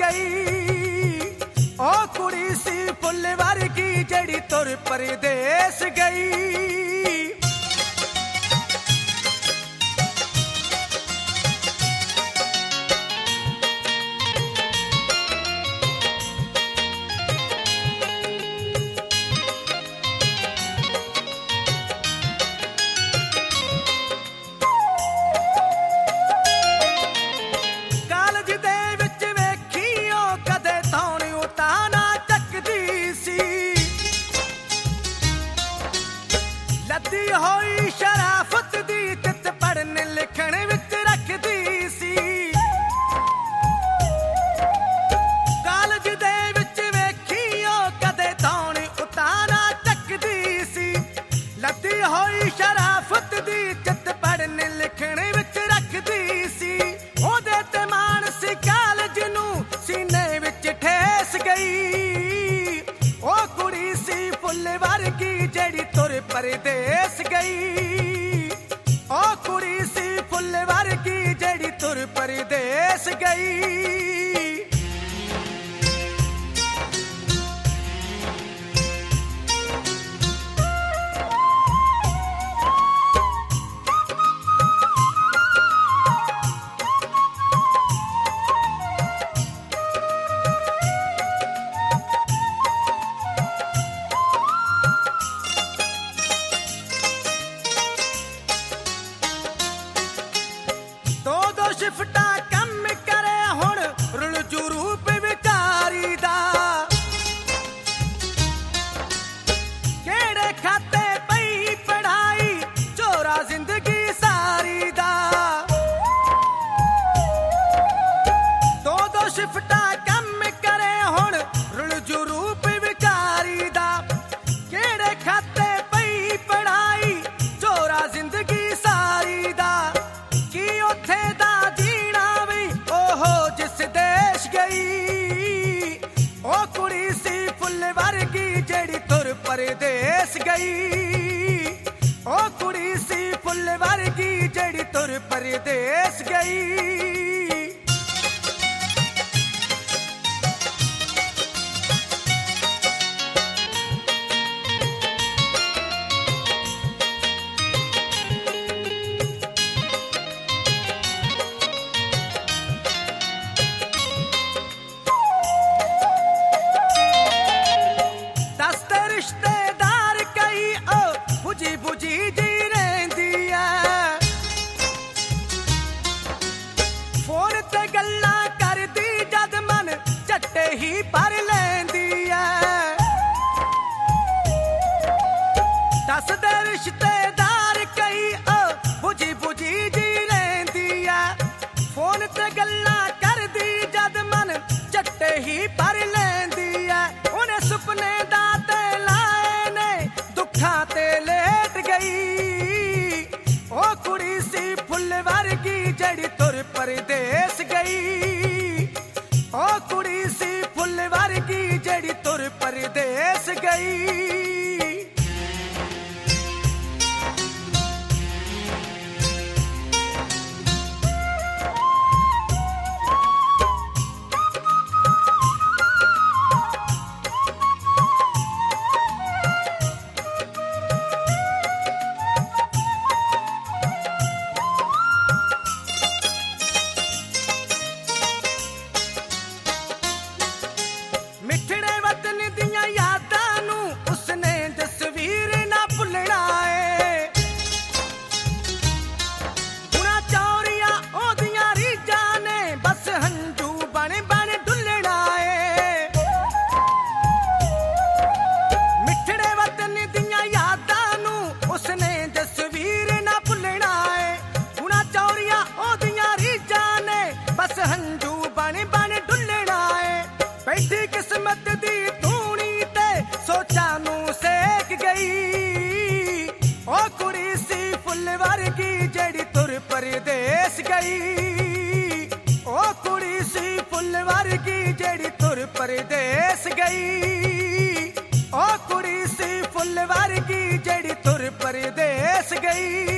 गई। ओ कुड़ी सी फुल वर्गी जड़ी तुर परदेस गई। लद्दी होई शराफत दी तित पढ़ने लिखण विच रखदी सी। कालज दे विच वेखियो कदे धौण उताना चकदी सी। लद्दी होई शराफत दी तित पढ़ने लिखण विच रखदी सी। ओदे ते मान सी कालज नूं सीने विच ठेस गई। ओ कुड़ी सी फुल वर्गी जड़ी तुर परदेस गई। ओ कुड़ी सी फुल वर्गी जड़ी तुर परदेस गई। शिफ्टा कम करे हुण रुलझू रूप विचारी दा। केड़े खाते पई पढ़ाई चोरा जिंदगी सारी दा। दो शिफ्टा कम करे हुण रुलझू रूप विचारी दा। केड़े खाते पई पढ़ाई चोरा जिंदगी सारी दा। की उथे दा ओ कुड़ी सी फुल वर्गी जड़ी तुर परदेस गई। ओ कुड़ी सी फुल वर्गी जड़ी तुर परदेस गई। रिश्तेदार कई ओ बुझी बुझी जी रहंदी है। फोन ते गल्लां करदी जद मन झट्टे ही भर लैंदी है। दसदे रिश्तेदार कई ओ बुझी बुझी जी रहंदी है। फोन ते गल्लां करदी जद मन झट्टे ही भर लैंदी है। उन्हें सुपने दा ते लेट गई। ओ कुड़ी सी फुल वर्गी जड़ी तुर परदेस गई। ओ कुड़ी सी फुल वर्गी जड़ी तुर परदेस गई। मिठड़े वतन दियां यादां नूं उसने तस्वीर ना भुलना है। हुणा चौरिया ओदियां रीझां ने बस हंझू बन बन डुलना है। मिठड़े वतन दियां यादां नूं उसने तस्वीर ना भुलना है। हुणा चौरिया ओदियां रीझां ने बस हंझू बन बन डुलना है। बैठी किस्मत दी धूनी ते सोचा नूं सेक गई। ओ कुड़ी सी फुल वर्गी जड़ी तुर परदेस गई। ओ कुड़ी सी फुल वर्गी जड़ी तुर परदेस गई। ओ कुड़ी सी फुल वर्गी जड़ी तुर परदेस गई।